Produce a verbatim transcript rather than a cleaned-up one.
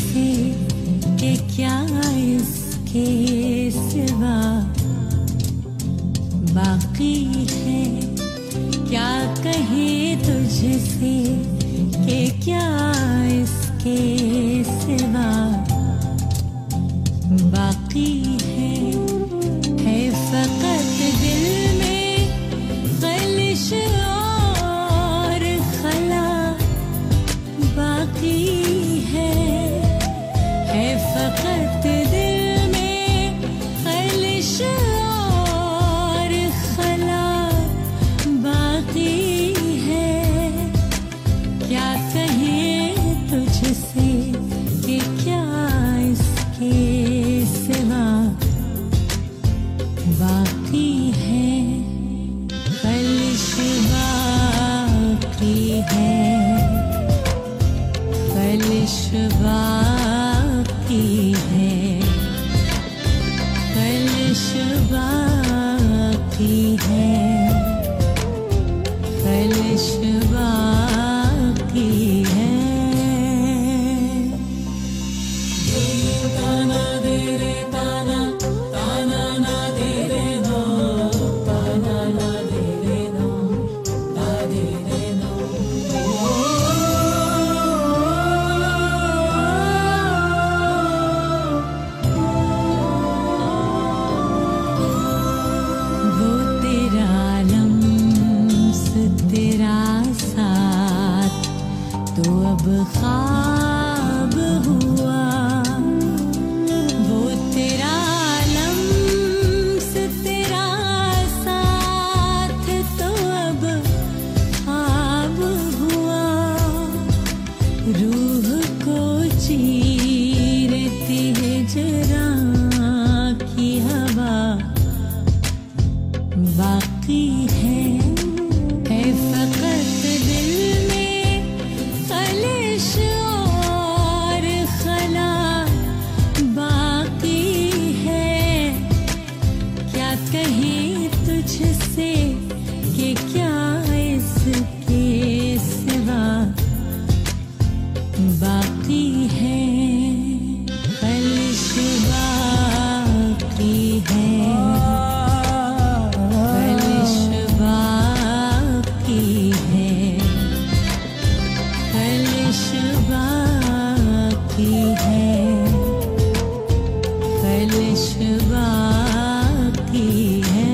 तुझसे कि क्या इसके सिवा बाकी है। क्या कहे तुझसे कि क्या इसके सिवा बाकी है। है फकत दिल में ख़लिश और खला बाकी है। है फकत दिल में ख़लिश और खला बाकी है। क्या कहे तुझसे कि क्या इसके सिवा बाकी है। ख़लिश बाकी है, ख़लिश बाकी है, ख़लिश बाकी है, ख़लिश बाकी है। ताना दे रे ताना, ताना ना दे रे नो, ताना ना दे रे नो, ना दे रे नो। वो तेरा लम्स तेरा साथ तो अब ख्वाब हुआ। वो तेरा लम्स तेरा साथ तो अब ख्वाब हुआ। रूह को चीरती है जरा की हवा बाकी है। है फकत दिल में ख़लिश और खला बाकी है। क्या कहे तुझसे कि क्या इसके सिवा बाकी है। ख़लिश बाकी है, ख़लिश बाकी है, ख़लिश बाकी है, ख़लिश बाकी है।